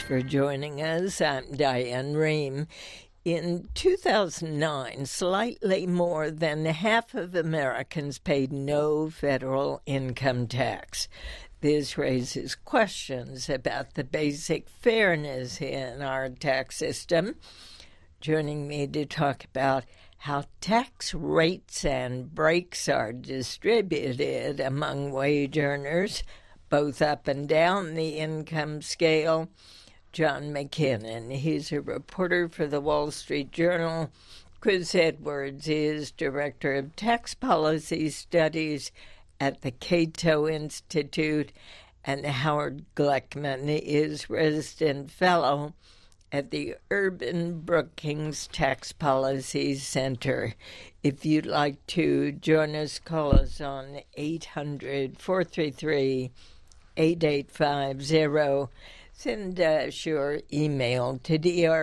for joining us. I'm Diane Rehm. In 2009, slightly more than half of Americans paid no federal income tax. This raises questions about the basic fairness in our tax system. Joining me to talk about how tax rates and breaks are distributed among wage earners, both up and down the income scale, John McKinnon. He's a reporter for the Wall Street Journal. Chris Edwards is Director of Tax Policy Studies at the Cato Institute, and Howard Gleckman is Resident Fellow at the Urban Brookings Tax Policy Center. If you'd like to join us, call us on 800-433-8850. Send us your email to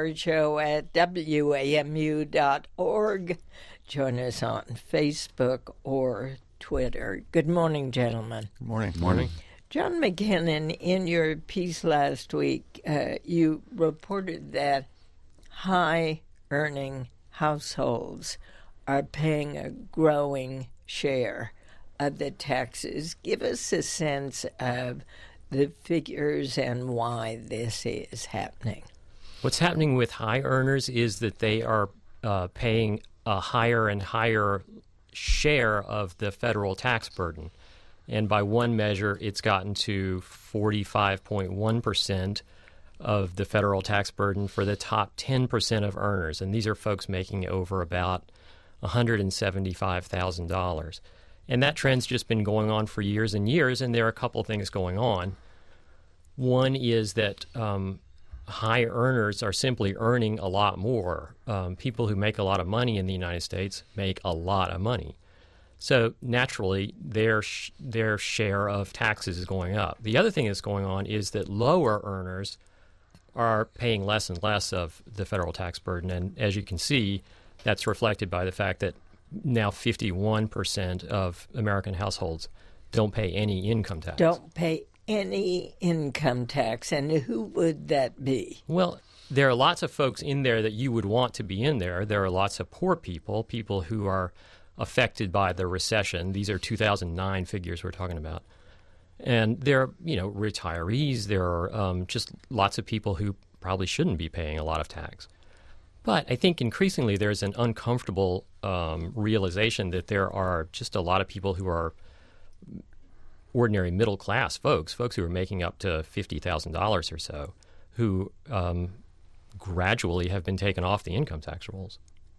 drshow@wamu.org. Join us on Facebook or Twitter. Good morning, gentlemen. Good morning. Good morning. John McKinnon, in your piece last week, you reported that high-earning households are paying a growing share of the taxes. Give us a sense of the figures and why this is happening. What's happening with high earners is that they are paying a higher and higher share of the federal tax burden. And by one measure, it's gotten to 45.1% of the federal tax burden for the top 10% of earners. And these are folks making over about $175,000. And that trend's just been going on for years and years, and there are a couple things going on. One is that high earners are simply earning a lot more. People who make a lot of money in the United States make a lot of money. So naturally, their share of taxes is going up. The other thing that's going on is that lower earners are paying less and less of the federal tax burden. And as you can see, that's reflected by the fact that now 51% of American households don't pay any income tax. Don't pay any income tax. And who would that be? Well, there are lots of folks in there that you would want to be in there. There are lots of poor people, people who are affected by the recession. These are 2009 figures we're talking about. And there are, retirees. There are just lots of people who probably shouldn't be paying a lot of tax. But I think increasingly there's an uncomfortable realization that there are just a lot of people who are ordinary middle-class folks who are making up to $50,000 or so, who gradually have been taken off the income tax rolls.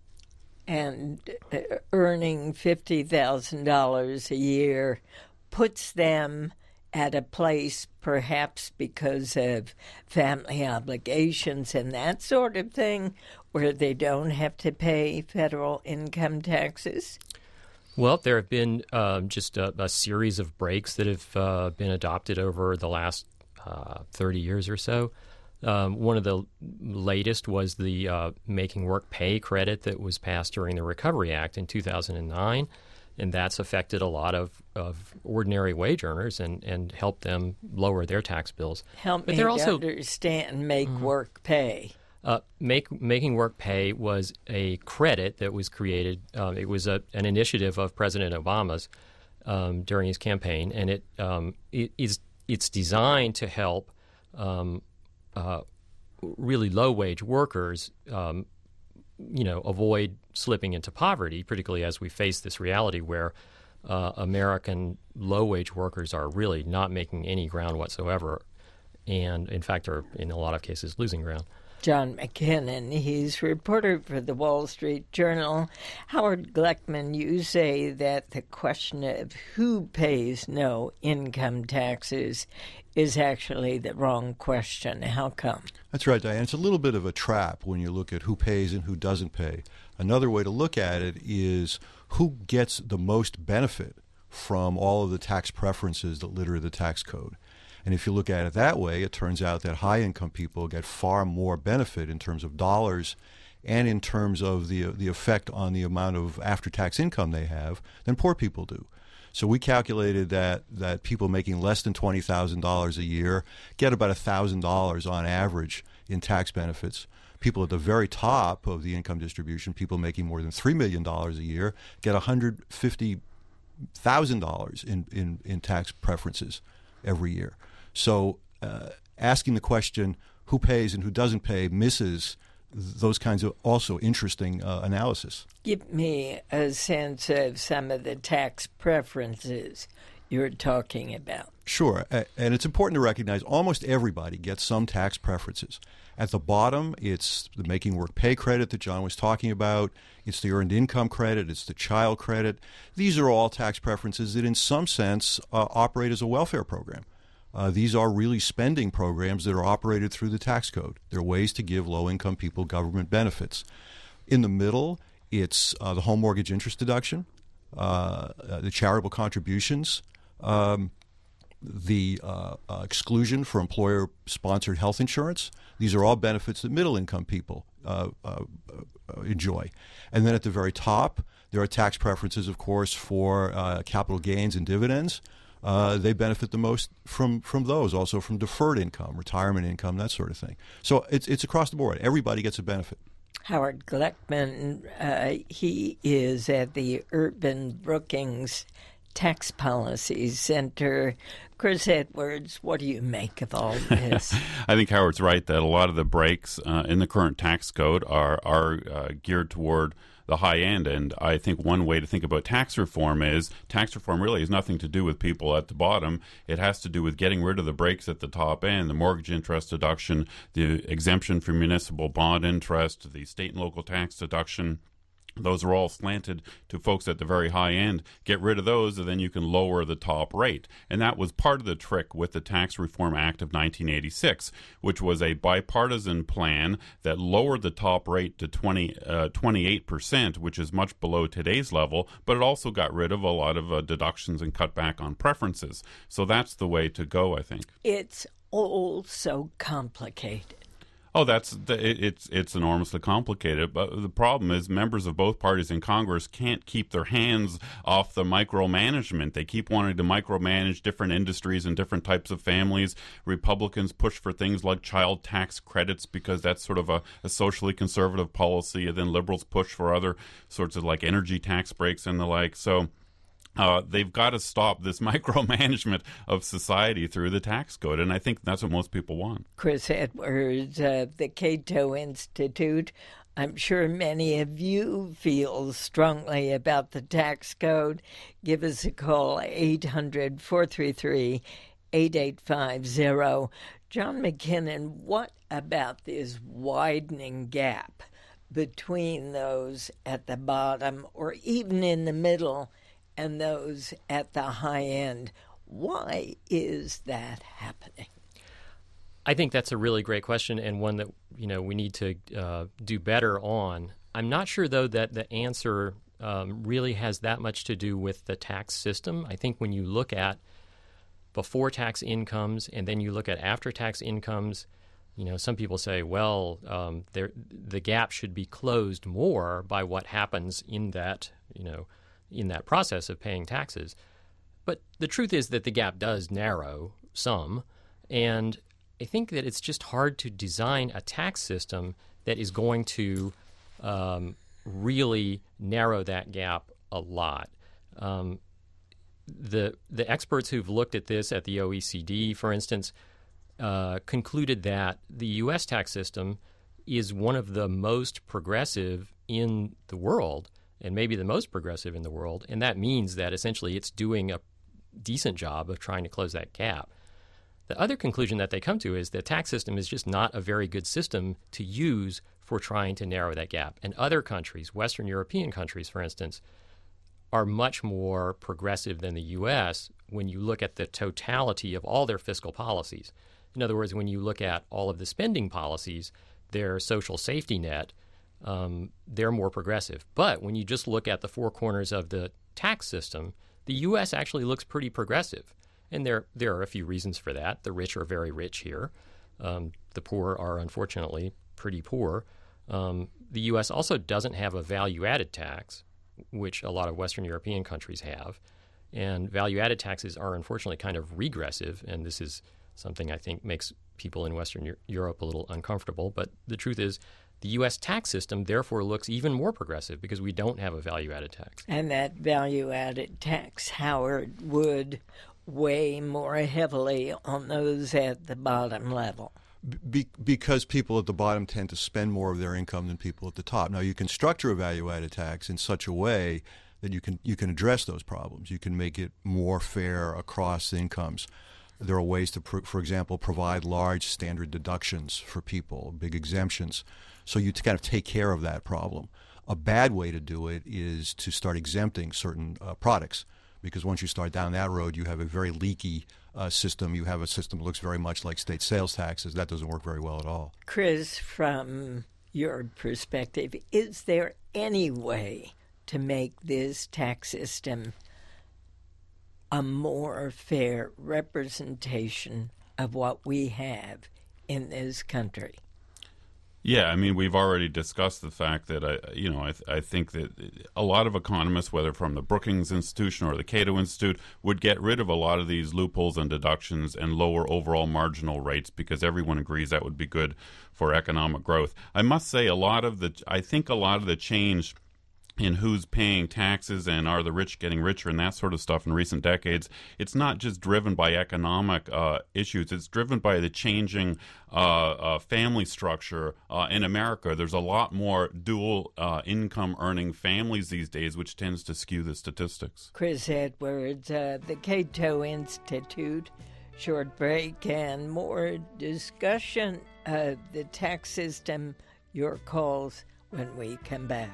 And earning $50,000 a year puts them at a place, perhaps because of family obligations and that sort of thing, where they don't have to pay federal income taxes? Well, there have been just a series of breaks that have been adopted over the last 30 years or so. One of the latest was the Making Work Pay credit that was passed during the Recovery Act in 2009, and that's affected a lot of ordinary wage earners and helped them lower their tax bills. Help me to understand Make Work Pay. Making Work Pay was a credit that was created. It was an initiative of President Obama's during his campaign, and it's designed to help really low-wage workers, avoid slipping into poverty, particularly as we face this reality where American low-wage workers are really not making any ground whatsoever, and in fact are in a lot of cases losing ground. John McKinnon, he's reporter for the Wall Street Journal. Howard Gleckman, you say that the question of who pays no income taxes is actually the wrong question. How come? That's right, Diane. It's a little bit of a trap when you look at who pays and who doesn't pay. Another way to look at it is who gets the most benefit from all of the tax preferences that litter the tax code. And if you look at it that way, it turns out that high-income people get far more benefit in terms of dollars and in terms of the effect on the amount of after-tax income they have than poor people do. So we calculated that people making less than $20,000 a year get about $1,000 on average in tax benefits. People at the very top of the income distribution, people making more than $3 million a year, get $150,000 in tax preferences every year. So asking the question, who pays and who doesn't pay, misses those kinds of also interesting analysis. Give me a sense of some of the tax preferences you're talking about. Sure, and it's important to recognize almost everybody gets some tax preferences. At the bottom, it's the Making Work Pay credit that John was talking about. It's the Earned Income credit. It's the child credit. These are all tax preferences that in some sense operate as a welfare program. These are really spending programs that are operated through the tax code. They're ways to give low-income people government benefits. In the middle, it's the home mortgage interest deduction, the charitable contributions, the exclusion for employer-sponsored health insurance. These are all benefits that middle-income people enjoy. And then at the very top, there are tax preferences, of course, for capital gains and dividends. They benefit the most from those, also from deferred income, retirement income, that sort of thing. So it's across the board. Everybody gets a benefit. Howard Gleckman, he is at the Urban Brookings Tax Policy Center. Chris Edwards, what do you make of all this? I think Howard's right that a lot of the breaks in the current tax code are geared toward the high end. And I think one way to think about tax reform really has nothing to do with people at the bottom. It has to do with getting rid of the breaks at the top end, the mortgage interest deduction, the exemption for municipal bond interest, the state and local tax deduction. Those are all slanted to folks at the very high end. Get rid of those, and then you can lower the top rate. And that was part of the trick with the Tax Reform Act of 1986, which was a bipartisan plan that lowered the top rate to 28%, which is much below today's level, but it also got rid of a lot of deductions and cut back on preferences. So that's the way to go, I think. It's all so complicated. Oh, it's enormously complicated. But the problem is members of both parties in Congress can't keep their hands off the micromanagement. They keep wanting to micromanage different industries and different types of families. Republicans push for things like child tax credits because that's sort of a socially conservative policy. And then liberals push for other sorts of like energy tax breaks and the like. So they've got to stop this micromanagement of society through the tax code, and I think that's what most people want. Chris Edwards, the Cato Institute. I'm sure many of you feel strongly about the tax code. Give us a call, 800-433-8850. John McKinnon, what about this widening gap between those at the bottom or even in the middle and those at the high end? Why is that happening? I think that's a really great question and one that we need to do better on. I'm not sure, though, that the answer really has that much to do with the tax system. I think when you look at before tax incomes and then you look at after tax incomes, some people say, well, the gap should be closed more by what happens in that, in that process of paying taxes. But the truth is that the gap does narrow some, and I think that it's just hard to design a tax system that is going to really narrow that gap a lot. The experts who've looked at this at the OECD, for instance, concluded that the U.S. tax system is one of the most progressive in the world, and maybe the most progressive in the world, and that means that essentially it's doing a decent job of trying to close that gap. The other conclusion that they come to is the tax system is just not a very good system to use for trying to narrow that gap. And other countries, Western European countries, for instance, are much more progressive than the U.S. when you look at the totality of all their fiscal policies. In other words, when you look at all of the spending policies, their social safety net, they're more progressive. But when you just look at the four corners of the tax system, the U.S. actually looks pretty progressive. And there are a few reasons for that. The rich are very rich here. The poor are, unfortunately, pretty poor. The U.S. also doesn't have a value-added tax, which a lot of Western European countries have. And value-added taxes are unfortunately kind of regressive, and this is something I think makes people in Western Europe a little uncomfortable. But the truth is, the U.S. tax system therefore looks even more progressive because we don't have a value-added tax. And that value-added tax, Howard, would weigh more heavily on those at the bottom level. Because people at the bottom tend to spend more of their income than people at the top. Now, you can structure a value-added tax in such a way that you can address those problems. You can make it more fair across incomes. There are ways to, for example, provide large standard deductions for people, big exemptions, so you kind of take care of that problem. A bad way to do it is to start exempting certain products, because once you start down that road, you have a very leaky system. You have a system that looks very much like state sales taxes. That doesn't work very well at all. Chris, from your perspective, is there any way to make this tax system a more fair representation of what we have in this country? Yeah, I mean, we've already discussed the fact that I think that a lot of economists, whether from the Brookings Institution or the Cato Institute, would get rid of a lot of these loopholes and deductions and lower overall marginal rates because everyone agrees that would be good for economic growth. I must say, I think a lot of the change in who's paying taxes and are the rich getting richer and that sort of stuff in recent decades, it's not just driven by economic issues. It's driven by the changing family structure in America. There's a lot more dual income earning families these days, which tends to skew the statistics. Chris Edwards, the Cato Institute. Short break and more discussion of the tax system. Your calls when we come back.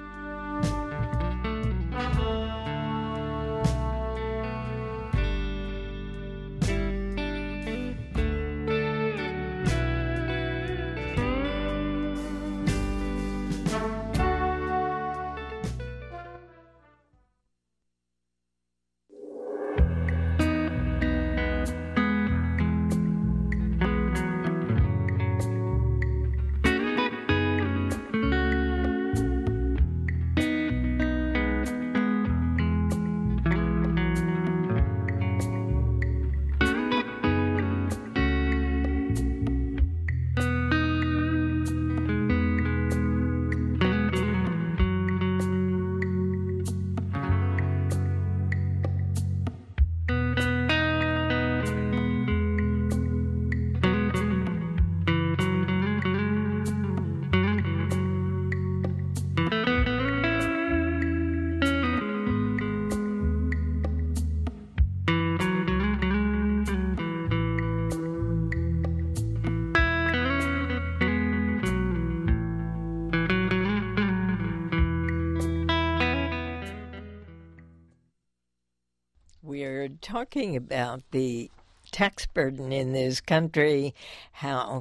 We're talking about the tax burden in this country, how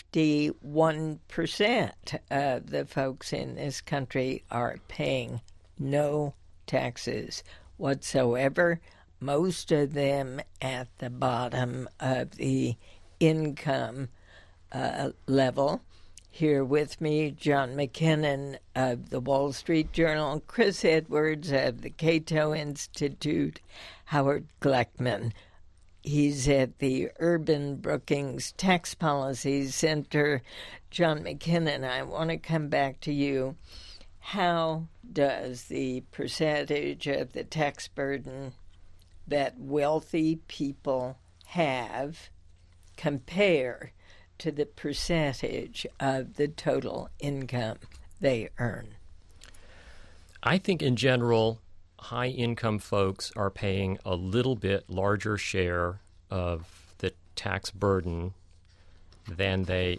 51% of the folks in this country are paying no taxes whatsoever, most of them at the bottom of the income level. Here with me, John McKinnon of the Wall Street Journal, Chris Edwards of the Cato Institute, Howard Gleckman. He's at the Urban Brookings Tax Policy Center. John McKinnon, I want to come back to you. How does the percentage of the tax burden that wealthy people have compare to the percentage of the total income they earn? I think in general, high-income folks are paying a little bit larger share of the tax burden than their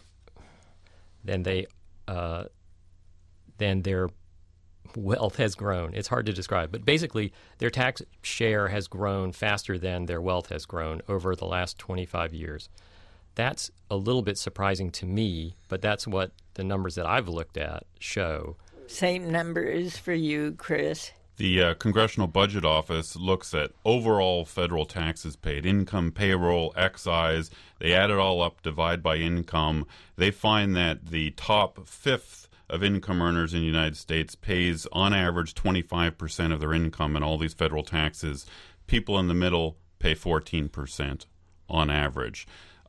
wealth has grown. It's hard to describe, but basically their tax share has grown faster than their wealth has grown over the last 25 years. That's a little bit surprising to me, but that's what the numbers that I've looked at show. Same numbers for you, Chris? The Congressional Budget Office looks at overall federal taxes paid, income, payroll, excise. They add it all up, divide by income. They find that the top fifth of income earners in the United States pays on average 25% of their income in all these federal taxes people in the middle pay 14% on average.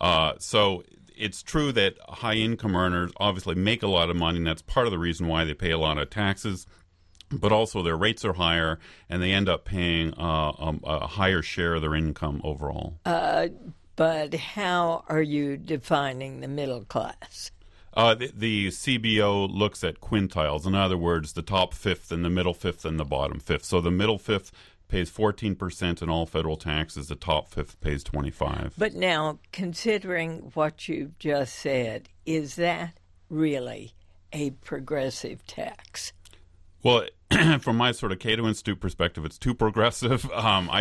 So it's true that high-income earners obviously make a lot of money, and that's part of the reason why they pay a lot of taxes. But also their rates are higher, and they end up paying a higher share of their income overall. But how are you defining the middle class? The CBO looks at quintiles. In other words, the top fifth and the middle fifth and the bottom fifth. So the middle fifth pays 14% in all federal taxes. The top fifth pays 25%. But now, considering what you've just said, is that really a progressive tax? Well, from my sort of Cato Institute perspective, it's too progressive. I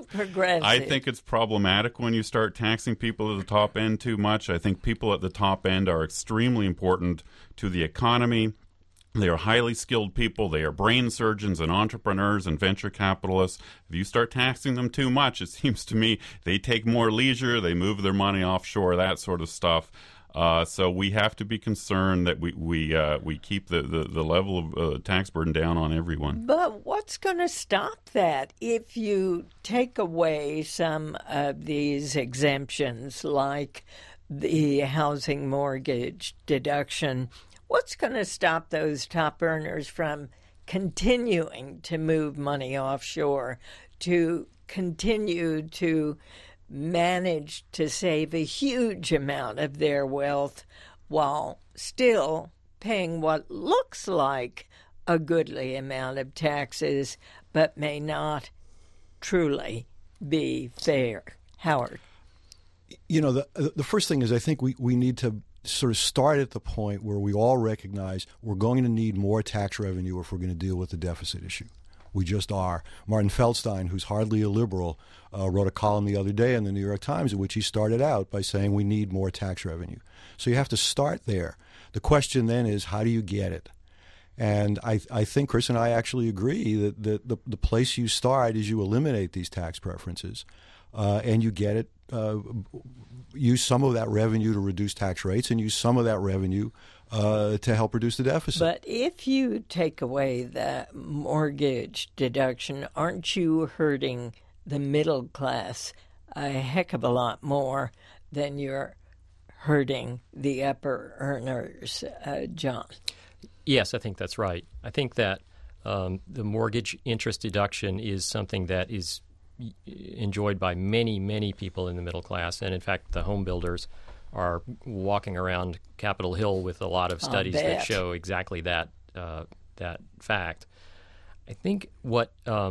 think it's problematic when you start taxing people at the top end too much. I think people at the top end are extremely important to the economy. They are highly skilled people. They are brain surgeons and entrepreneurs and venture capitalists. If you start taxing them too much, it seems to me they take more leisure, they move their money offshore, that sort of stuff. So we have to be concerned that we keep the level of tax burden down on everyone. But what's going to stop that if you take away some of these exemptions, like the housing mortgage deduction? What's going to stop those top earners from continuing to move money offshore, to continue to manage to save a huge amount of their wealth while still paying what looks like a goodly amount of taxes, but may not truly be fair? Howard? You know, the first thing is I think we need to sort of start at the point where we all recognize we're going to need more tax revenue if we're going to deal with the deficit issue. We just are. Martin Feldstein, who's hardly a liberal, wrote a column the other day in the New York Times in which he started out by saying we need more tax revenue. So you have to start there. The question then is, how do you get it? And I think Chris and I actually agree that the place you start is you eliminate these tax preferences and you get it. Use some of that revenue to reduce tax rates and use some of that revenue to help reduce the deficit. But if you take away the mortgage deduction, aren't you hurting the middle class a heck of a lot more than you're hurting the upper earners, John? Yes, I think that's right. I think that the mortgage interest deduction is something that is enjoyed by many, many people in the middle class. And in fact, the home builders are walking around Capitol Hill with a lot of studies that show exactly that fact. I think what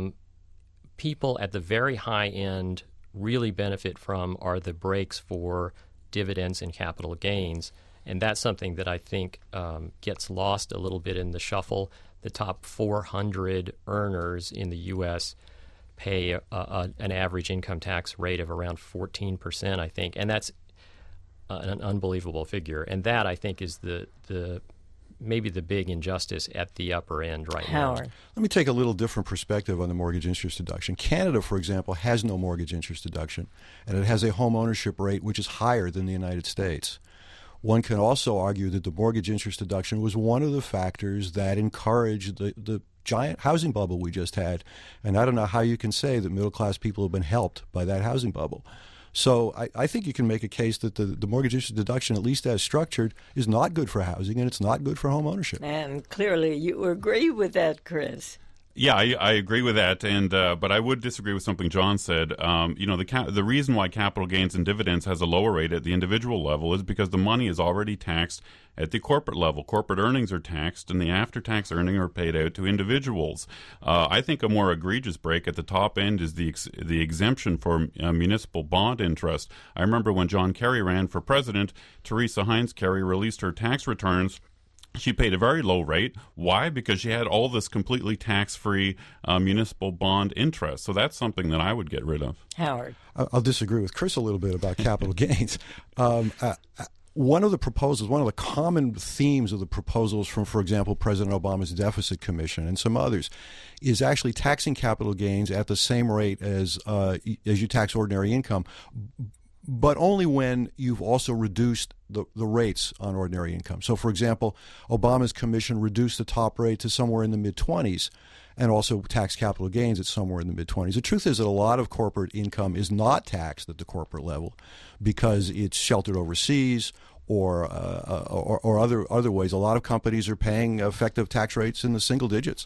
people at the very high end really benefit from are the breaks for dividends and capital gains. And that's something that I think gets lost a little bit in the shuffle. The top 400 earners in the U.S. pay an average income tax rate of around 14%, I think. And that's an unbelievable figure. And that, I think, is the maybe the big injustice at the upper end right now. Let me take a little different perspective on the mortgage interest deduction. Canada, for example, has no mortgage interest deduction, and it has a home ownership rate which is higher than the United States. One can also argue that the mortgage interest deduction was one of the factors that encouraged the giant housing bubble we just had. And I don't know how you can say that middle-class people have been helped by that housing bubble. So I think you can make a case that the mortgage interest deduction, at least as structured, is not good for housing and it's not good for home ownership. And clearly you agree with that, Chris. Yeah, I agree with that, and but I would disagree with something John said. The reason why capital gains and dividends has a lower rate at the individual level is because the money is already taxed at the corporate level. Corporate earnings are taxed, and the after-tax earnings are paid out to individuals. I think a more egregious break at the top end is the exemption for municipal bond interest. I remember when John Kerry ran for president, Teresa Heinz Kerry released her tax returns. She paid a very low rate. Why? Because she had all this completely tax-free municipal bond interest. So that's something that I would get rid of. Howard. I'll disagree with Chris a little bit about capital gains. One of the proposals, one of the common themes of the proposals from, for example, President Obama's Deficit Commission and some others, is actually taxing capital gains at the same rate as you tax ordinary income, but only when you've also reduced the rates on ordinary income. So, for example, Obama's commission reduced the top rate to somewhere in the mid-20s, and also tax capital gains at somewhere in the mid-20s. The truth is that a lot of corporate income is not taxed at the corporate level because it's sheltered overseas or other ways. A lot of companies are paying effective tax rates in the single digits.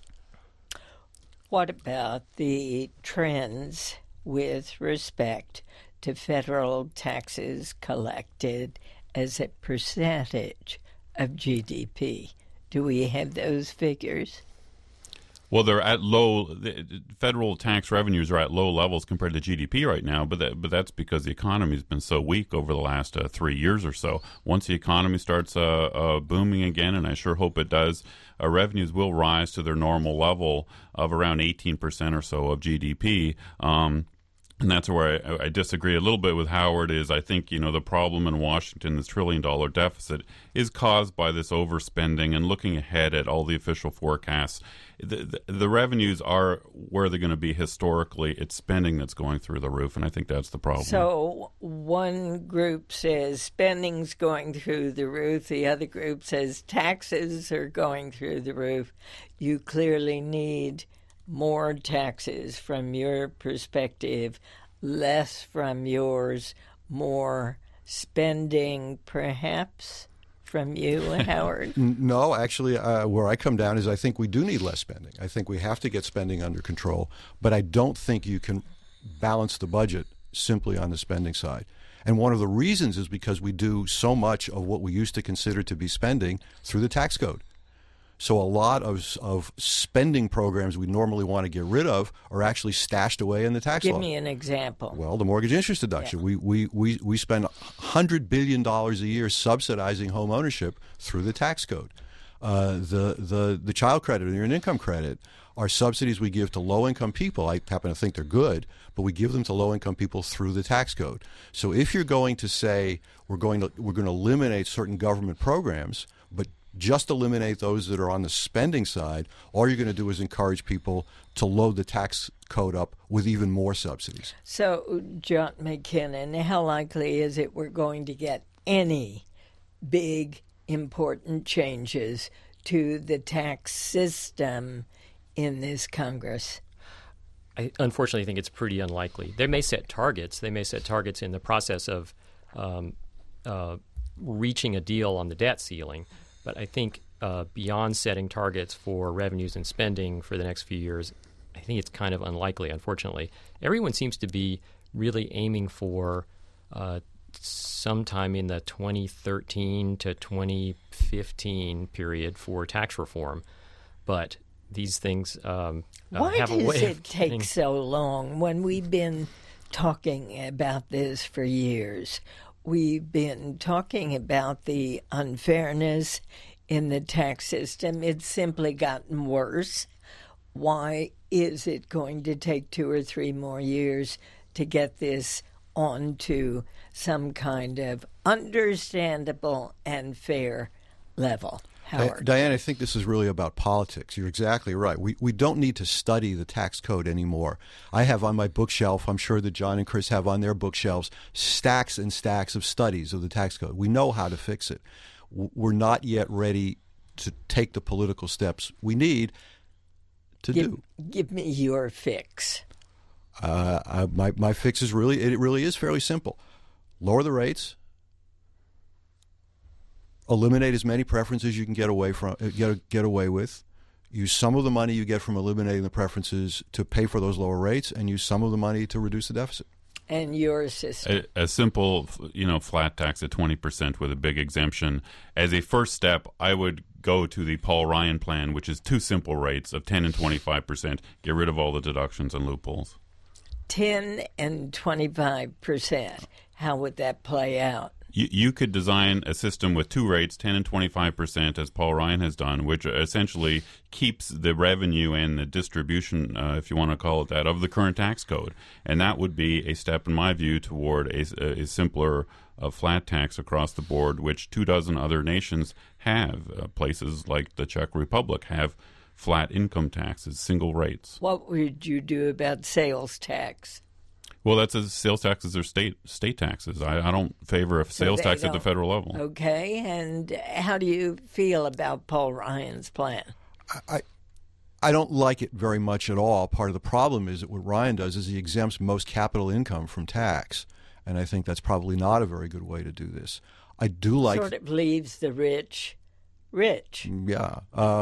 What about the trends with respect to federal taxes collected as a percentage of GDP? Do we have those figures? Well, they're at the federal tax revenues are at low levels compared to GDP right now, but that's because the economy has been so weak over the last 3 years or so. Once the economy starts booming again, and I sure hope it does, revenues will rise to their normal level of around 18% or so of GDP. And that's where I disagree a little bit with Howard. Is I think the problem in Washington, this $1 trillion deficit, is caused by this overspending and looking ahead at all the official forecasts. The revenues are where they're going to be historically. It's spending that's going through the roof, and I think that's the problem. So one group says spending's going through the roof. The other group says taxes are going through the roof. You clearly need more taxes from your perspective, less from yours, more spending perhaps from you, Howard? No, actually, where I come down is I think we do need less spending. I think we have to get spending under control, but I don't think you can balance the budget simply on the spending side. And one of the reasons is because we do so much of what we used to consider to be spending through the tax code. So a lot of spending programs we normally want to get rid of are actually stashed away in the tax law. Give me an example. Well, the mortgage interest deduction. Yeah. We spend $100 billion a year subsidizing home ownership through the tax code. The child credit and the earned income credit are subsidies we give to low-income people. I happen to think they're good, but we give them to low-income people through the tax code. So if you're going to say we're going to eliminate certain government programs, but just eliminate those that are on the spending side, all you're going to do is encourage people to load the tax code up with even more subsidies. So, John McKinnon, how likely is it we're going to get any big, important changes to the tax system in this Congress? I unfortunately think it's pretty unlikely. They may set targets. They may set targets in the process of reaching a deal on the debt ceiling. But I think beyond setting targets for revenues and spending for the next few years, I think it's kind of unlikely, unfortunately. Everyone seems to be really aiming for sometime in the 2013 to 2015 period for tax reform. But these things have a way of... Why does it take so long when we've been talking about this for years? We've been talking about the unfairness in the tax system. It's simply gotten worse. Why is it going to take 2 or 3 more years to get this onto some kind of understandable and fair level? Howard. Diane, I think this is really about politics. You're exactly right. We don't need to study the tax code anymore. I have on my bookshelf, I'm sure that John and Chris have on their bookshelves, stacks and stacks of studies of the tax code. We know how to fix it. We're not yet ready to take the political steps we need to do. Give me your fix. My fix is really is fairly simple. Lower the rates. Eliminate as many preferences you can get away with. Use some of the money you get from eliminating the preferences to pay for those lower rates, and use some of the money to reduce the deficit. And your system? A simple, flat tax at 20% with a big exemption. As a first step, I would go to the Paul Ryan plan, which is 2 simple rates of 10 and 25%. Get rid of all the deductions and loopholes. 10 and 25%. How would that play out? You could design a system with 2 rates, 10 and 25%, as Paul Ryan has done, which essentially keeps the revenue and the distribution, if you want to call it that, of the current tax code. And that would be a step, in my view, toward a simpler flat tax across the board, which 24 other nations have. Places like the Czech Republic have flat income taxes, single rates. What would you do about sales tax? Well, that's sales taxes are state taxes. I don't favor a sales tax at the federal level. Okay, and how do you feel about Paul Ryan's plan? I I don't like it very much at all. Part of the problem is that what Ryan does is he exempts most capital income from tax, and I think that's probably not a very good way to do this. I do like sort of leaves the rich rich. Yeah,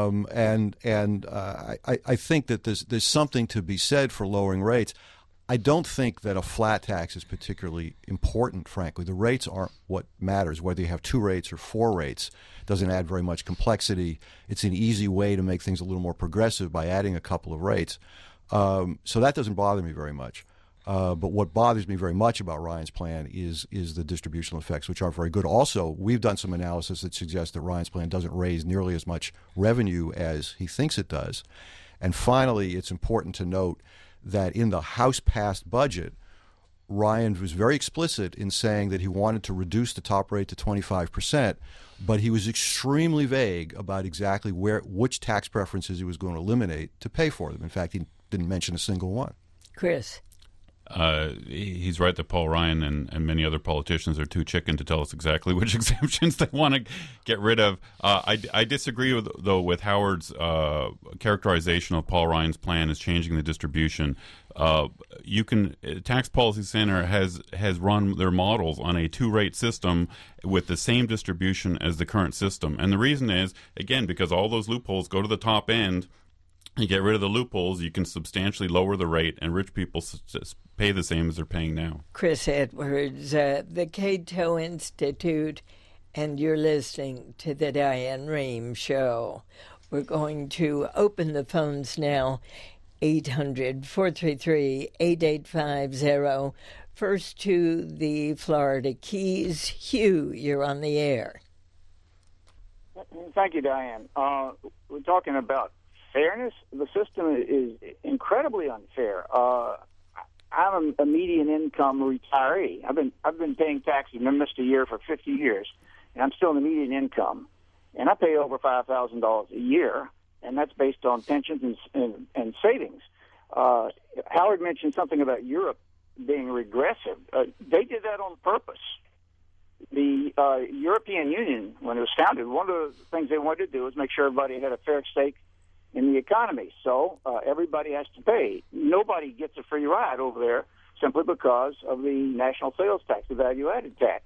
I think that there's something to be said for lowering rates. I don't think that a flat tax is particularly important, frankly. The rates aren't what matters. Whether you have 2 rates or 4 rates doesn't add very much complexity. It's an easy way to make things a little more progressive by adding a couple of rates. So that doesn't bother me very much. But what bothers me very much about Ryan's plan is the distributional effects, which aren't very good. Also, we've done some analysis that suggests that Ryan's plan doesn't raise nearly as much revenue as he thinks it does. And finally, it's important to note that in the House-passed budget, Ryan was very explicit in saying that he wanted to reduce the top rate to 25%, but he was extremely vague about exactly which tax preferences he was going to eliminate to pay for them. In fact, he didn't mention a single one. Chris. He's right that Paul Ryan and many other politicians are too chicken to tell us exactly which exemptions they want to get rid of. I disagree with Howard's characterization of Paul Ryan's plan as changing the distribution. Tax Policy Center has run their models on a 2-rate system with the same distribution as the current system, and the reason is, again, because all those loopholes go to the top end. You get rid of the loopholes, you can substantially lower the rate, and rich people pay the same as they're paying now. Chris Edwards, the Cato Institute, and you're listening to the Diane Rehm Show. We're going to open the phones now, 800-433-8850. First to the Florida Keys. Hugh, you're on the air. Thank you, Diane. We're talking about fairness. The system is incredibly unfair. I'm a median income retiree. I've been paying taxes. I missed a year for 50 years, and I'm still in the median income, and I pay over $5,000 a year, and that's based on pensions and savings. Howard mentioned something about Europe being regressive. They did that on purpose. The European Union, when it was founded, one of the things they wanted to do was make sure everybody had a fair stake in the economy. So everybody has to pay. Nobody gets a free ride over there simply because of the national sales tax, the value-added tax.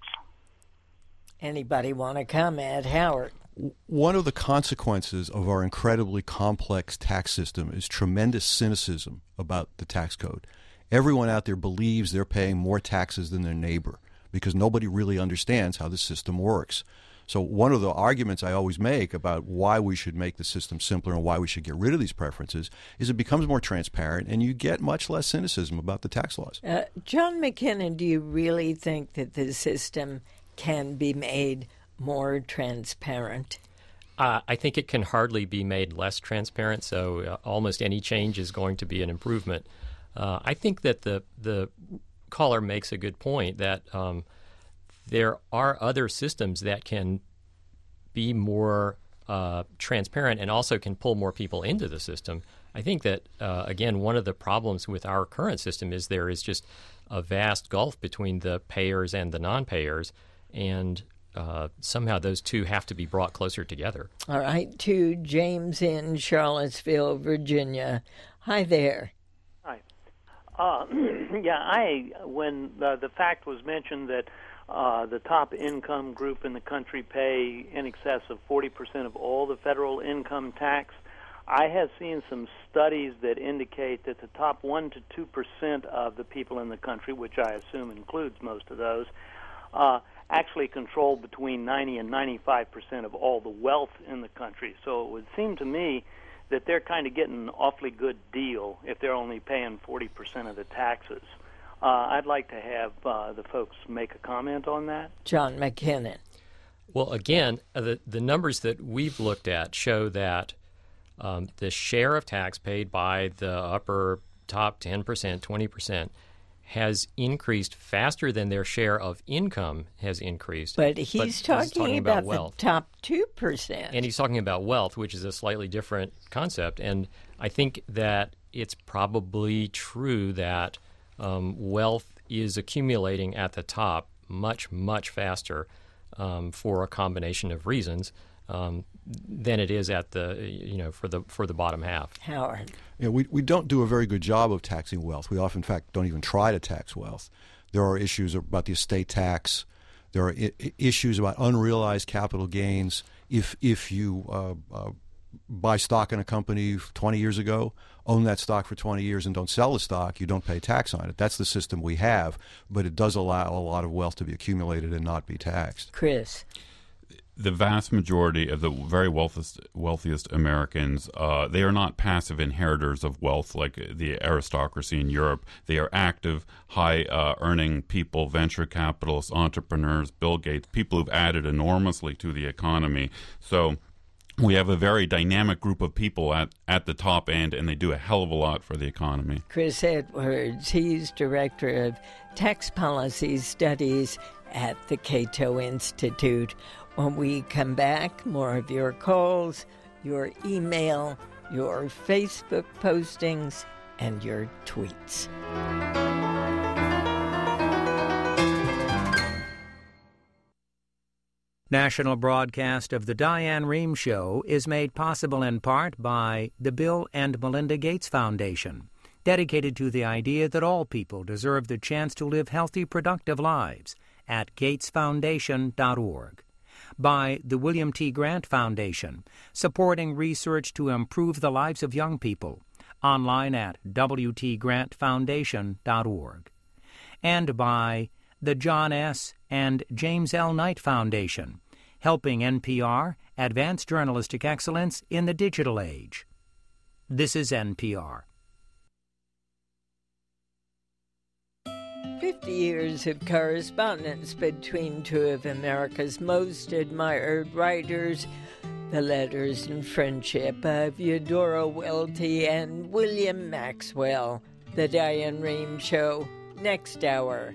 Anybody want to comment? Howard? One of the consequences of our incredibly complex tax system is tremendous cynicism about the tax code. Everyone out there believes they're paying more taxes than their neighbor because nobody really understands how the system works. So one of the arguments I always make about why we should make the system simpler and why we should get rid of these preferences is it becomes more transparent and you get much less cynicism about the tax laws. John McKinnon, do you really think that the system can be made more transparent? I think it can hardly be made less transparent, so almost any change is going to be an improvement. I think that the caller makes a good point that there are other systems that can be more transparent and also can pull more people into the system. I think that, again, one of the problems with our current system is there is just a vast gulf between the payers and the non-payers, and somehow those two have to be brought closer together. All right, to James in Charlottesville, Virginia. Hi there. Hi. When the fact was mentioned that the top income group in the country pay in excess of 40% of all the federal income tax, I have seen some studies that indicate that the top 1 to 2% of the people in the country, which I assume includes most of those, actually control between 90 and 95% of all the wealth in the country. So it would seem to me that they're kind of getting an awfully good deal if they're only paying 40% of the taxes. I'd like to have the folks make a comment on that. John McKinnon. Well, again, the numbers that we've looked at show that the share of tax paid by the upper top 10%, 20%, has increased faster than their share of income has increased. But he's talking about wealth. The top 2%. And he's talking about wealth, which is a slightly different concept. And I think that it's probably true that wealth is accumulating at the top much, much faster for a combination of reasons. than it is at the for the bottom half. Howard. Yeah, we don't do a very good job of taxing wealth. We often, in fact, don't even try to tax wealth. There are issues about the estate tax. There are issues about unrealized capital gains. If you buy stock in a company 20 years ago, own that stock for 20 years and don't sell the stock, you don't pay tax on it. That's the system we have, but it does allow a lot of wealth to be accumulated and not be taxed. Chris. The vast majority of the very wealthiest Americans, they are not passive inheritors of wealth like the aristocracy in Europe. They are active, high-earning people, venture capitalists, entrepreneurs, Bill Gates, people who've added enormously to the economy. So we have a very dynamic group of people at the top end, and they do a hell of a lot for the economy. Chris Edwards, he's Director of Tax Policy Studies at the Cato Institute. When we come back, more of your calls, your email, your Facebook postings, and your tweets. National broadcast of the Diane Rehm Show is made possible in part by the Bill and Melinda Gates Foundation, dedicated to the idea that all people deserve the chance to live healthy, productive lives, at gatesfoundation.org. By the William T. Grant Foundation, supporting research to improve the lives of young people, online at wtgrantfoundation.org. And by the John S. and James L. Knight Foundation, helping NPR advance journalistic excellence in the digital age. This is NPR. 50 years of correspondence between two of America's most admired writers, the letters and friendship of Eudora Welty and William Maxwell. The Diane Rehm Show, next hour.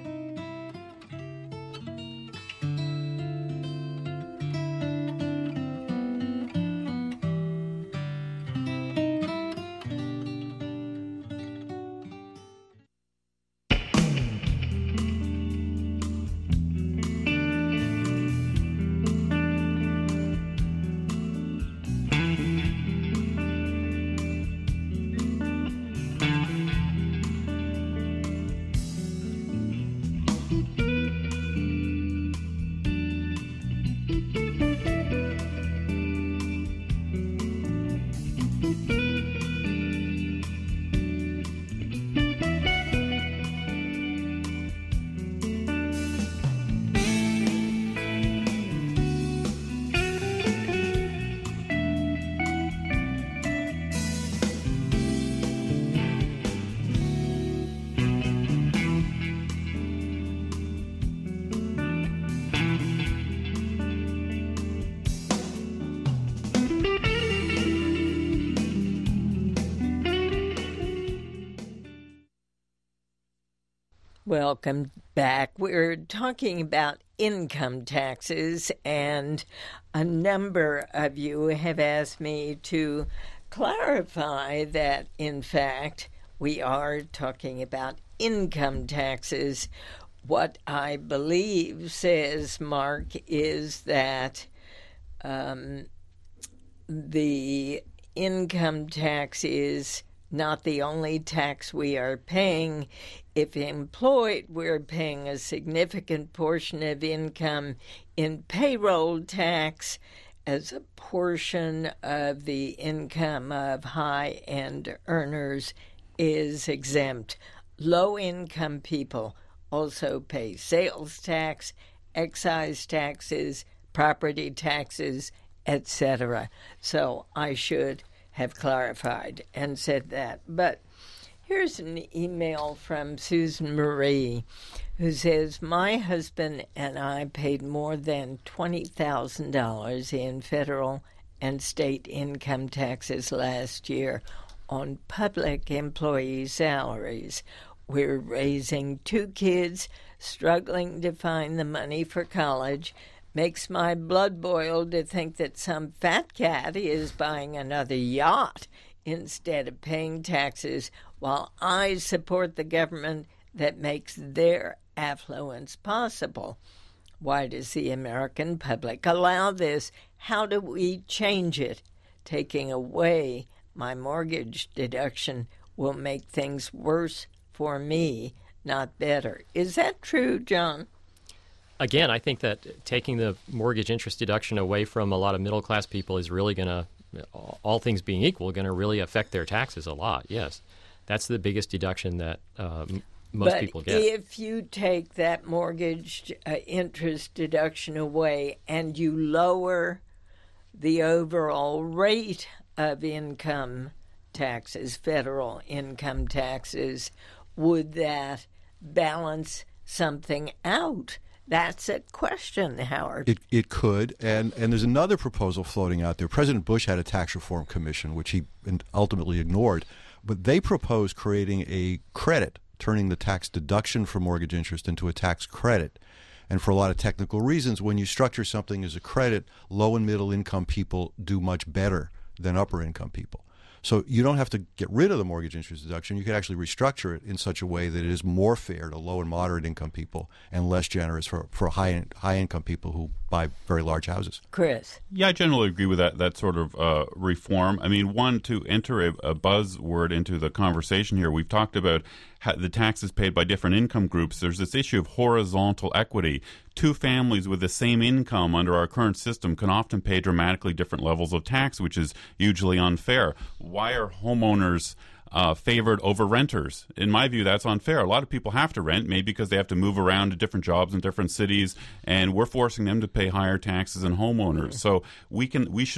Welcome back. We're talking about income taxes, and a number of you have asked me to clarify that, in fact, we are talking about income taxes. What I believe, says Mark, is that the income tax is not the only tax we are paying. If employed, we're paying a significant portion of income in payroll tax as a portion of the income of high-end earners is exempt. Low-income people also pay sales tax, excise taxes, property taxes, etc. So I should have clarified and said that. But here's an email from Susan Marie, who says, my husband and I paid more than $20,000 in federal and state income taxes last year on public employee salaries. We're raising 2 kids, struggling to find the money for college. Makes my blood boil to think that some fat cat is buying another yacht instead of paying taxes, while I support the government that makes their affluence possible. Why does the American public allow this? How do we change it? Taking away my mortgage deduction will make things worse for me, not better. Is that true, John? Again, I think that taking the mortgage interest deduction away from a lot of middle-class people is really going to, all things being equal, going to really affect their taxes a lot, yes. That's the biggest deduction that most people get. But if you take that mortgage interest deduction away and you lower the overall rate of income taxes, federal income taxes, would that balance something out? That's a question, Howard. It could, and there's another proposal floating out there. President Bush had a tax reform commission, which he ultimately ignored, but they proposed creating a credit, turning the tax deduction for mortgage interest into a tax credit. And for a lot of technical reasons, when you structure something as a credit, low and middle income people do much better than upper income people. So you don't have to get rid of the mortgage interest deduction. You could actually restructure it in such a way that it is more fair to low and moderate income people and less generous for high income people who buy very large houses. Chris. Yeah, I generally agree with that sort of reform. I mean, one, to enter a buzzword into the conversation here, we've talked about the taxes paid by different income groups. There's this issue of horizontal equity. Two families with the same income under our current system can often pay dramatically different levels of tax, which is hugely unfair. Why are homeowners favored over renters? In my view, that's unfair. A lot of people have to rent, maybe because they have to move around to different jobs in different cities, and we're forcing them to pay higher taxes than homeowners. So we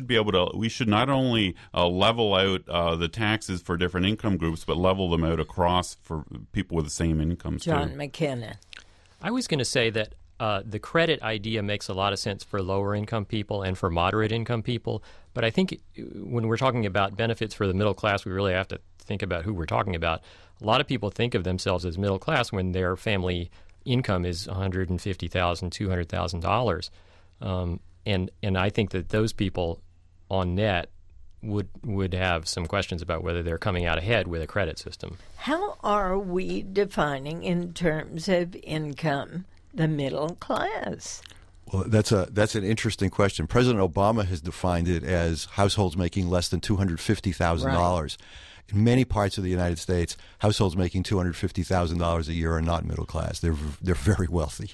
should not only level out the taxes for different income groups, but level them out across for people with the same incomes. John too. McKinnon. I was going to say that the credit idea makes a lot of sense for lower income people and for moderate income people. But I think when we're talking about benefits for the middle class, we really have to think about who we're talking about. A lot of people think of themselves as middle class when their family income is $150,000, $200,000. And I think that those people on net would have some questions about whether they're coming out ahead with a credit system. How are we defining in terms of income the middle class? Well, that's an interesting question. President Obama has defined it as households making less than $250,000. Right. In many parts of the United States, households making $250,000 a year are not middle class. They're very wealthy.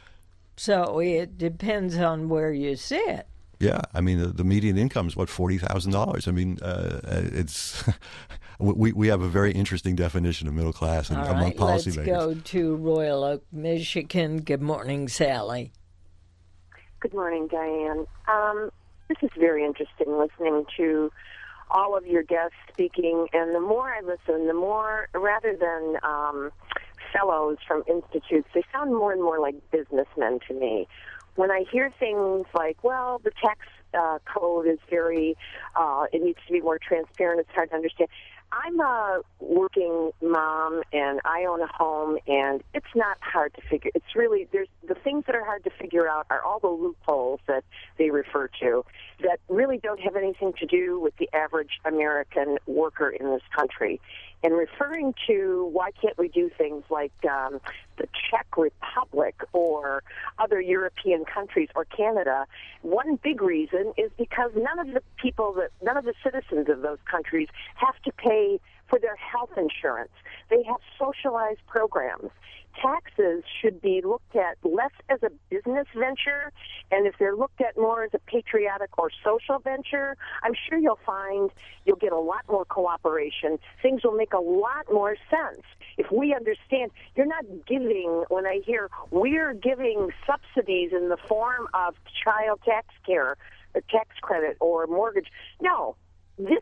So it depends on where you sit. Yeah, I mean the median income is what, $40,000. I mean it's we have a very interesting definition of middle class among policymakers. Let's go to Royal Oak, Michigan. Good morning, Sally. Good morning, Diane. This is very interesting listening to all of your guests speaking, and the more I listen, the more, rather than fellows from institutes, they sound more and more like businessmen to me. When I hear things like, well, the tax code is very, it needs to be more transparent, it's hard to understand. I'm a working mom, and I own a home, and it's not hard to figure. It's really, the things that are hard to figure out are all the loopholes that they refer to that really don't have anything to do with the average American worker in this country. And referring to why can't we do things like the Czech Republic or other European countries or Canada, one big reason is because none of the citizens of those countries have to pay for their health insurance. They have socialized programs. Taxes should be looked at less as a business venture, and if they're looked at more as a patriotic or social venture, I'm sure you'll get a lot more cooperation. Things will make a lot more sense. If we understand, you're not giving, when I hear we're giving subsidies in the form of child tax care, or tax credit, or mortgage. No, these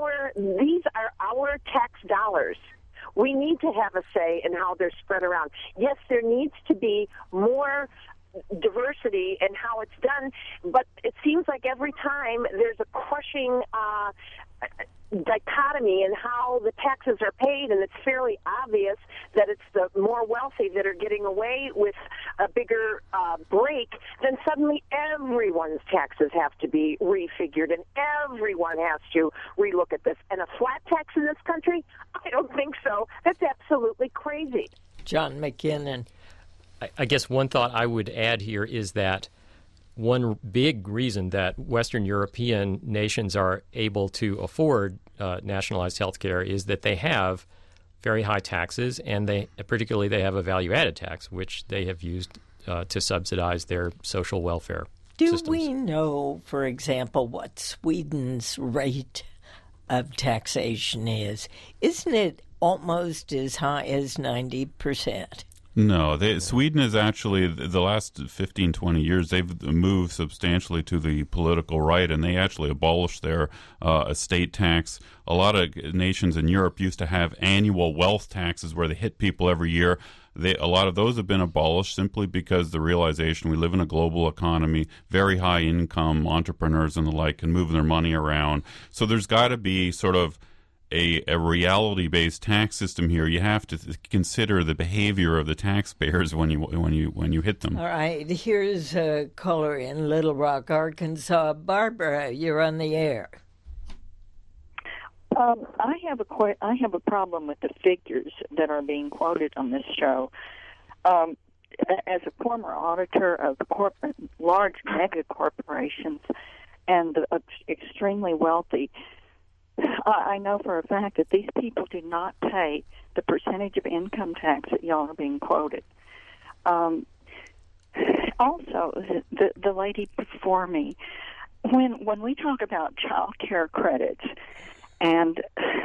are our tax dollars. We need to have a say in how they're spread around. Yes, there needs to be more diversity in how it's done, but it seems like every time there's a crushing dichotomy in how the taxes are paid, and it's fairly obvious that it's the more wealthy that are getting away with a bigger break, then suddenly everyone's taxes have to be refigured, and everyone has to relook at this. And a flat tax in this country? I don't think so. That's absolutely crazy. John McKinnon. I guess one thought I would add here is that one big reason that Western European nations are able to afford nationalized health care is that they have very high taxes, and particularly they have a value-added tax, which they have used to subsidize their social welfare systems. Do we know, for example, what Sweden's rate of taxation is? Isn't it almost as high as 90%? No, Sweden is actually, the last 15, 20 years, they've moved substantially to the political right, and they actually abolished their estate tax. A lot of nations in Europe used to have annual wealth taxes where they hit people every year. A lot of those have been abolished simply because the realization we live in a global economy, very high income entrepreneurs and the like can move their money around. So there's got to be sort of a reality-based tax system here. You have to consider the behavior of the taxpayers when you hit them. All right, here's a caller in Little Rock, Arkansas. Barbara, you're on the air. I have a problem with the figures that are being quoted on this show. As a former auditor of large mega corporations and the extremely wealthy, I know for a fact that these people do not pay the percentage of income tax that y'all are being quoted. Also, the lady before me, when we talk about child care credits, and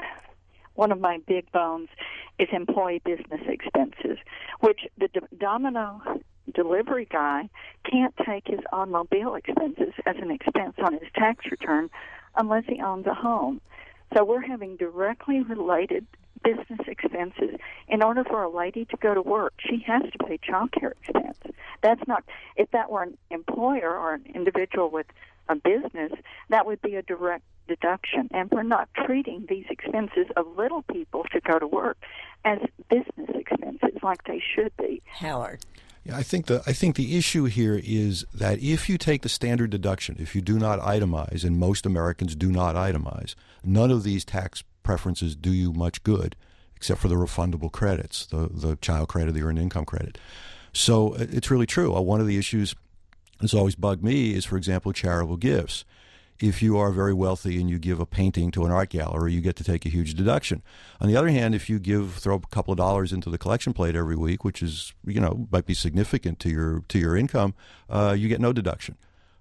one of my big bones is employee business expenses, which the Domino delivery guy can't take his automobile expenses as an expense on his tax return unless he owns a home. So we're having directly related business expenses. In order for a lady to go to work, she has to pay child care expense. That's not, if that were an employer or an individual with a business, that would be a direct deduction. And we're not treating these expenses of little people to go to work as business expenses like they should be. Howard. Yeah, I think the issue here is that if you take the standard deduction, if you do not itemize, and most Americans do not itemize, none of these tax preferences do you much good, except for the refundable credits, the child credit, the earned income credit. So it's really true. One of the issues that's always bugged me is, for example, charitable gifts. If you are very wealthy and you give a painting to an art gallery, you get to take a huge deduction. On the other hand, if you throw a couple of dollars into the collection plate every week, which is, might be significant to your income, you get no deduction.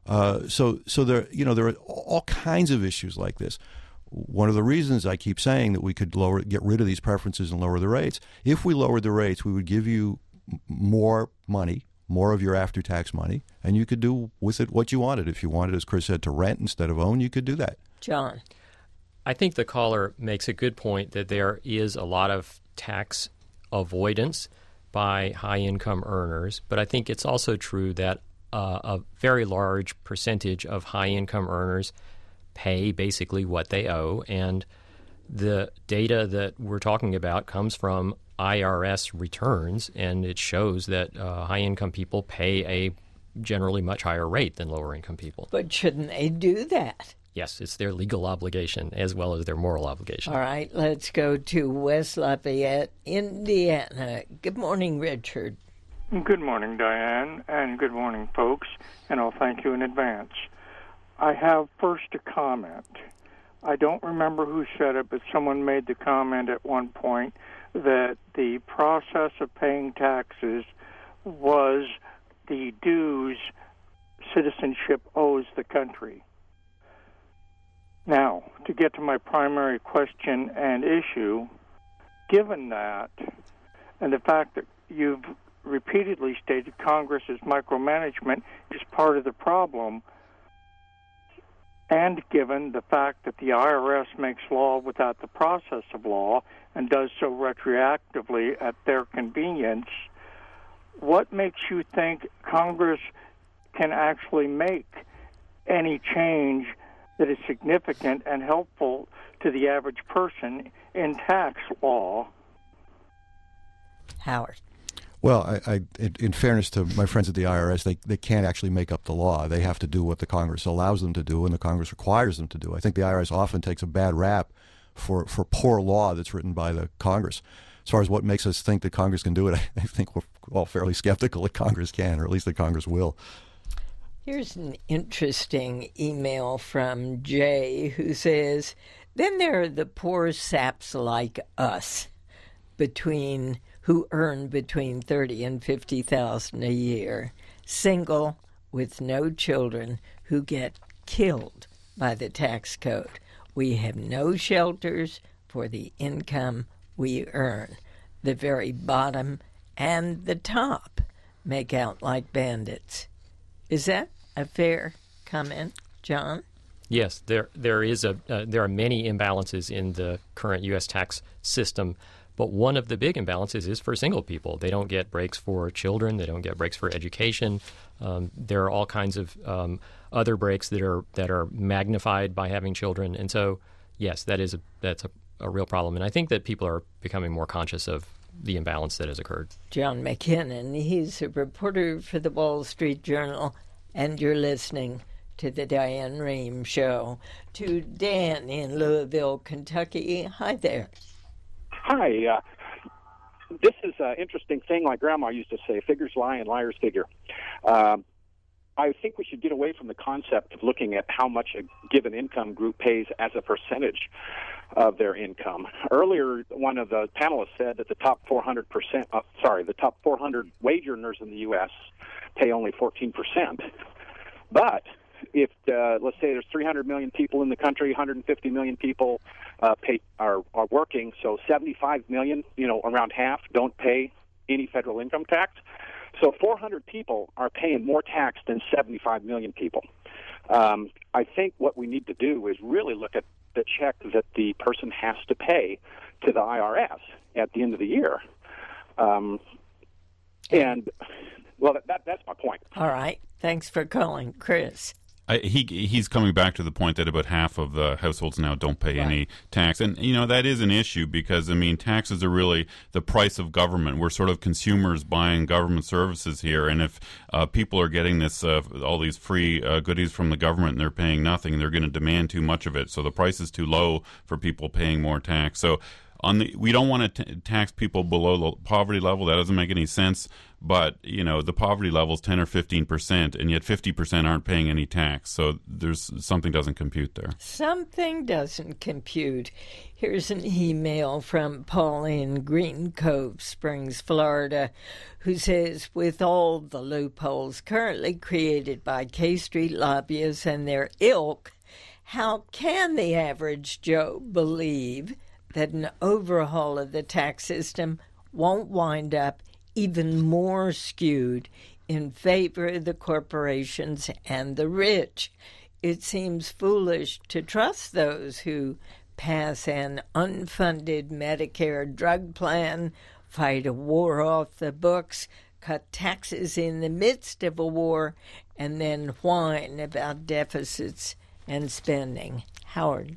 So there are all kinds of issues like this. One of the reasons I keep saying that we could get rid of these preferences and lower the rates, if we lowered the rates, we would give you more money, more of your after-tax money, and you could do with it what you wanted. If you wanted, as Chris said, to rent instead of own, you could do that. John. I think the caller makes a good point that there is a lot of tax avoidance by high-income earners, but I think it's also true that a very large percentage of high-income earners pay basically what they owe, and the data that we're talking about comes from IRS returns, and it shows that high-income people pay a generally much higher rate than lower-income people. But shouldn't they do that? Yes, it's their legal obligation as well as their moral obligation. All right, let's go to West Lafayette, Indiana. Good morning, Richard. Good morning, Diane, and good morning, folks, and I'll thank you in advance. I have first a comment. I don't remember who said it, but someone made the comment at one point that the process of paying taxes was the dues citizenship owes the country. Now, to get to my primary question and issue, given that, and the fact that you've repeatedly stated Congress's micromanagement is part of the problem, and given the fact that the IRS makes law without the process of law and does so retroactively at their convenience, what makes you think Congress can actually make any change that is significant and helpful to the average person in tax law? Howard. Well, in fairness to my friends at the IRS, they can't actually make up the law. They have to do what the Congress allows them to do and the Congress requires them to do. I think the IRS often takes a bad rap for poor law that's written by the Congress. as far as what makes us think that Congress can do it, I think we're all fairly skeptical that Congress can, or at least that Congress will. Here's an interesting email from Jay who says, then there are the poor saps like us who earn between $30,000 and $50,000 a year, single with no children, who get killed by the tax code. We have no shelters for the income we earn. The very bottom and the top make out like bandits. Is that a fair comment, John? Yes, there are many imbalances in the current U.S. tax system, but one of the big imbalances is for single people. They don't get breaks for children. They don't get breaks for education. There are all kinds of other breaks that are magnified by having children, and so yes, that's a real problem. And I think that people are becoming more conscious of the imbalance that has occurred. John McKinnon, he's a reporter for the Wall Street Journal, and you're listening to the Diane Rehm Show. To Dan in Louisville, Kentucky. Hi there. Hi. This is an interesting thing, like Grandma used to say, figures lie and liars figure. I think we should get away from the concept of looking at how much a given income group pays as a percentage of their income. Earlier, one of the panelists said that the top 400 wage earners in the U.S. pay only 14%. But if, let's say there's 300 million people in the country, 150 million people are working, so 75 million, around half, don't pay any federal income tax. So 400 people are paying more tax than 75 million people. I think what we need to do is really look at the check that the person has to pay to the IRS at the end of the year. That's my point. All right. Thanks for calling, Chris. He's coming back to the point that about half of the households now don't pay any tax. And, that is an issue because, taxes are really the price of government. We're sort of consumers buying government services here. And if people are getting this all these free goodies from the government and they're paying nothing, they're going to demand too much of it. So the price is too low for people paying more tax. So we don't want to tax people below the poverty level. That doesn't make any sense. But, the poverty level is 10 or 15%, and yet 50% aren't paying any tax. So something doesn't compute there. Something doesn't compute. Here's an email from Paul in Green Cove Springs, Florida, who says, with all the loopholes currently created by K Street lobbyists and their ilk, how can the average Joe believe that an overhaul of the tax system won't wind up even more skewed in favor of the corporations and the rich? It seems foolish to trust those who pass an unfunded Medicare drug plan, fight a war off the books, cut taxes in the midst of a war, and then whine about deficits and spending. Howard.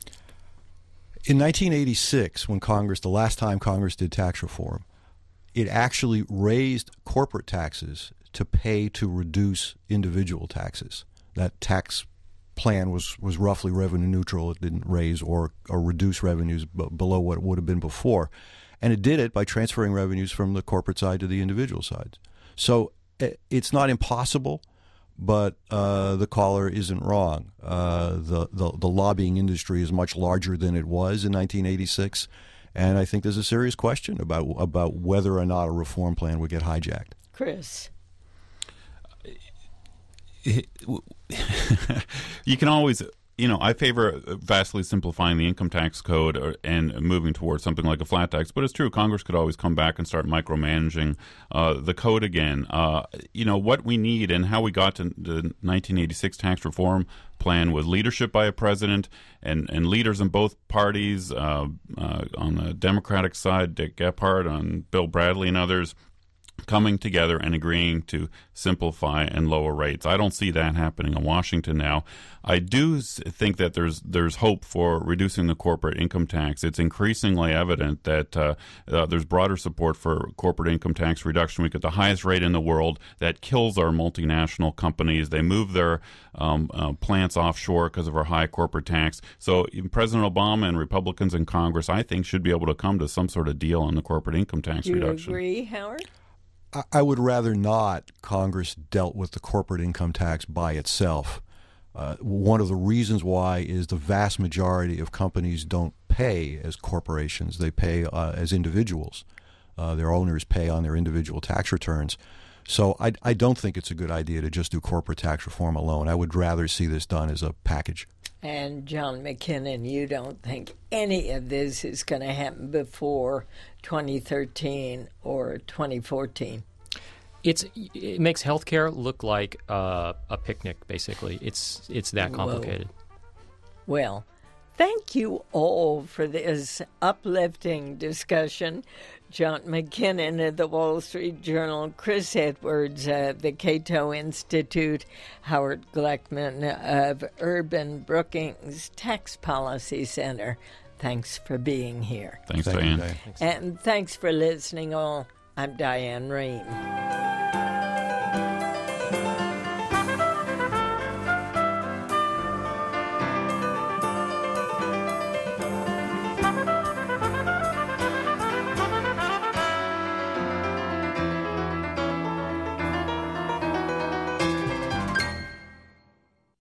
In 1986, when the last time Congress did tax reform, it actually raised corporate taxes to pay to reduce individual taxes. That tax plan was roughly revenue neutral. It didn't raise or reduce revenues below what it would have been before. And it did it by transferring revenues from the corporate side to the individual side. So it's not impossible, but the caller isn't wrong. The lobbying industry is much larger than it was in 1986. And I think there's a serious question about whether or not a reform plan would get hijacked. Chris. You can always, I favor vastly simplifying the income tax code and moving towards something like a flat tax. But it's true, Congress could always come back and start micromanaging the code again. What we need and how we got to the 1986 tax reform plan was leadership by a president and leaders in both parties, on the Democratic side, Dick Gephardt, on Bill Bradley and others, coming together and agreeing to simplify and lower rates. I don't see that happening in Washington now. I do think that there's hope for reducing the corporate income tax. It's increasingly evident that there's broader support for corporate income tax reduction. We get the highest rate in the world. That kills our multinational companies. They move their plants offshore because of our high corporate tax. So President Obama and Republicans in Congress, I think, should be able to come to some sort of deal on the corporate income tax reduction. Do you agree, Howard? I would rather not Congress dealt with the corporate income tax by itself. One of the reasons why is the vast majority of companies don't pay as corporations. They pay as individuals. Their owners pay on their individual tax returns. So I don't think it's a good idea to just do corporate tax reform alone. I would rather see this done as a package. And John McKinnon, you don't think any of this is going to happen before 2013 or 2014? It makes healthcare look like a picnic, basically. It's that complicated. Whoa. Well, thank you all for this uplifting discussion. John McKinnon of the Wall Street Journal, Chris Edwards of the Cato Institute, Howard Gleckman of Urban Brookings Tax Policy Center. Thanks for being here. Thanks, Diane. And thanks for listening all. I'm Diane Rehm.